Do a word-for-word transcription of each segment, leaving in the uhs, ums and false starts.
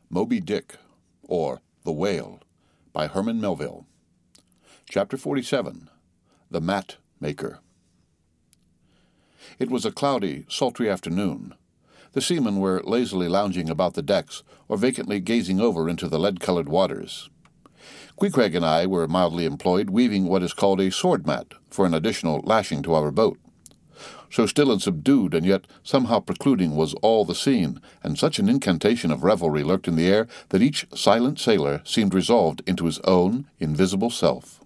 Moby Dick, or The Whale, by Herman Melville. Chapter forty-seven. The Mat Maker. It was a cloudy, sultry afternoon. The seamen were lazily lounging about the decks, or vacantly gazing over into the lead-colored waters. Queequeg and I were mildly employed weaving what is called a sword mat for an additional lashing to our boat. So still and subdued, and yet somehow precluding, was all the scene, and such an incantation of revelry lurked in the air that each silent sailor seemed resolved into his own invisible self.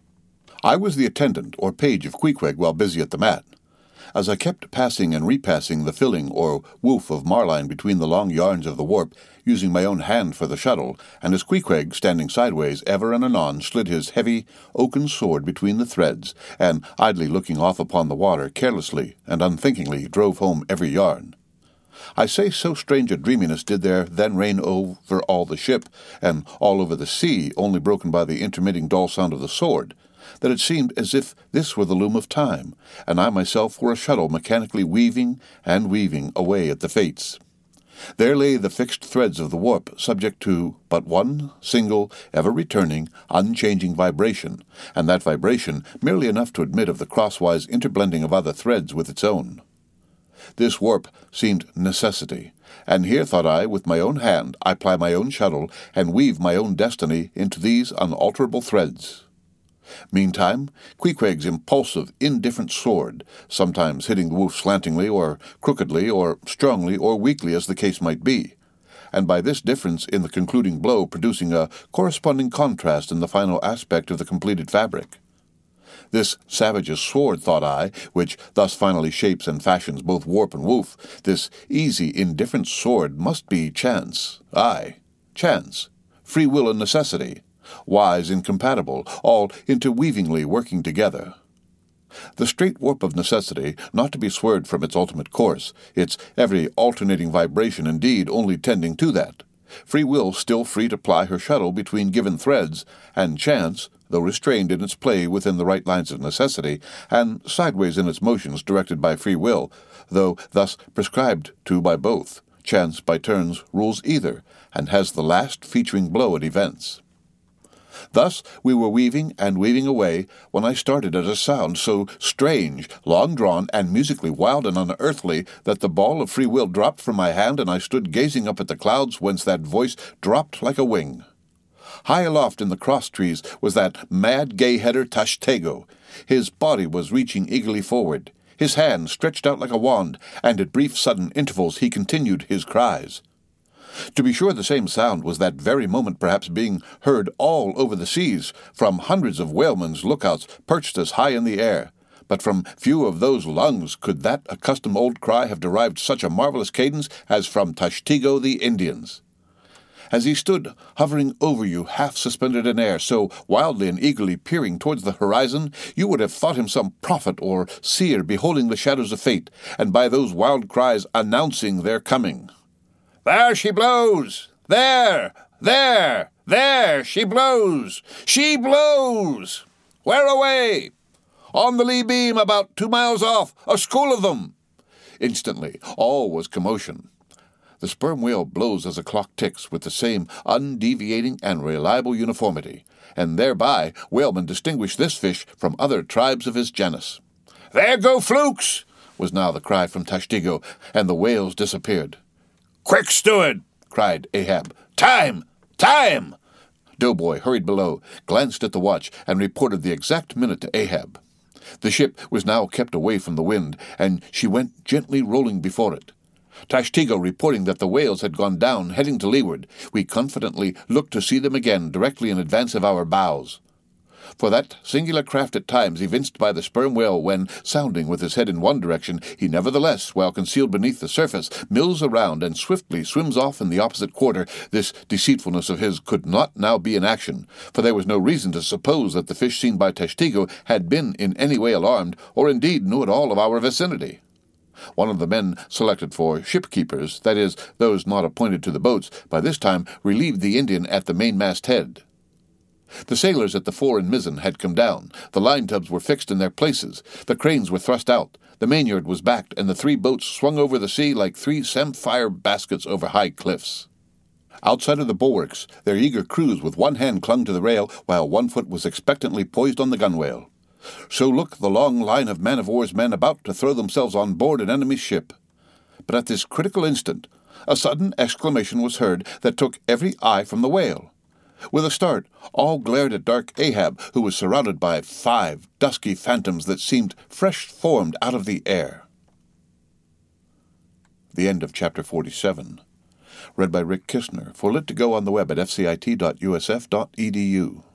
I was the attendant or page of Queequeg while busy at the mat. As I kept passing and repassing the filling or woof of marline between the long yarns of the warp, using my own hand for the shuttle, and as Queequeg, standing sideways, ever and anon slid his heavy oaken sword between the threads, and, idly looking off upon the water, carelessly and unthinkingly drove home every yarn. I say so strange a dreaminess did there then reign over all the ship, and all over the sea, only broken by the intermitting dull sound of the sword, that it seemed as if this were the loom of time, and I myself were a shuttle mechanically weaving and weaving away at the fates. There lay the fixed threads of the warp, subject to but one single, ever-returning, unchanging vibration, and that vibration merely enough to admit of the crosswise interblending of other threads with its own. This warp seemed necessity, and here, thought I, with my own hand I ply my own shuttle, and weave my own destiny into these unalterable threads. Meantime, Queequeg's impulsive, indifferent sword, sometimes hitting the woof slantingly or crookedly or strongly or weakly as the case might be, and by this difference in the concluding blow producing a corresponding contrast in the final aspect of the completed fabric. This savage's sword, thought I, which thus finally shapes and fashions both warp and woof, this easy, indifferent sword must be chance, aye, chance, free will and necessity, wise incompatible, all interweavingly working together. The straight warp of necessity, not to be swerved from its ultimate course, its every alternating vibration indeed only tending to that, free will still free to ply her shuttle between given threads, and chance, though restrained in its play within the right lines of necessity, and sideways in its motions directed by free will, though thus prescribed to by both, chance by turns rules either, and has the last featuring blow at events. Thus we were weaving and weaving away when I started at a sound so strange, long-drawn, and musically wild and unearthly that the ball of free will dropped from my hand and I stood gazing up at the clouds whence that voice dropped like a wing. High aloft in the cross-trees was that mad gay-header Tashtego. His body was reaching eagerly forward, his hand stretched out like a wand, and at brief sudden intervals he continued his cries. To be sure, the same sound was that very moment perhaps being heard all over the seas, from hundreds of whalemen's lookouts perched as high in the air, but from few of those lungs could that accustomed old cry have derived such a marvelous cadence as from Tashtego the Indians. As he stood hovering over you, half suspended in air, so wildly and eagerly peering towards the horizon, you would have thought him some prophet or seer beholding the shadows of fate, and by those wild cries announcing their coming. "There she blows! There! There! There! She blows! She blows! Where away? On the lee beam, about two miles off, a school of them!" Instantly, all was commotion. The sperm whale blows as a clock ticks with the same undeviating and reliable uniformity, and thereby whalemen distinguish this fish from other tribes of his genus. "There go flukes!" was now the cry from Tashtego, and the whales disappeared. "Quick, steward!" cried Ahab. "Time! Time!" Doughboy hurried below, glanced at the watch, and reported the exact minute to Ahab. The ship was now kept away from the wind, and she went gently rolling before it. Tashtego reporting that the whales had gone down, heading to leeward, we confidently looked to see them again directly in advance of our bows. For that singular craft at times evinced by the sperm whale when, sounding with his head in one direction, he nevertheless, while concealed beneath the surface, mills around and swiftly swims off in the opposite quarter, this deceitfulness of his could not now be in action, for there was no reason to suppose that the fish seen by Tashtego had been in any way alarmed, or indeed knew at all of our vicinity. One of the men selected for ship-keepers, that is, those not appointed to the boats, by this time relieved the Indian at the mainmast head. The sailors at the fore and mizzen had come down, the line-tubs were fixed in their places, the cranes were thrust out, the mainyard was backed, and the three boats swung over the sea like three samphire baskets over high cliffs. Outside of the bulwarks, their eager crews with one hand clung to the rail, while one foot was expectantly poised on the gunwale. So looked the long line of man-of-war's men about to throw themselves on board an enemy's ship. But at this critical instant, a sudden exclamation was heard that took every eye from the whale. With a start, all glared at dark Ahab, who was surrounded by five dusky phantoms that seemed fresh formed out of the air. The end of chapter forty-seven. Read by Rick Kistner, for Lit to Go on the web at f c i t dot u s f dot e d u.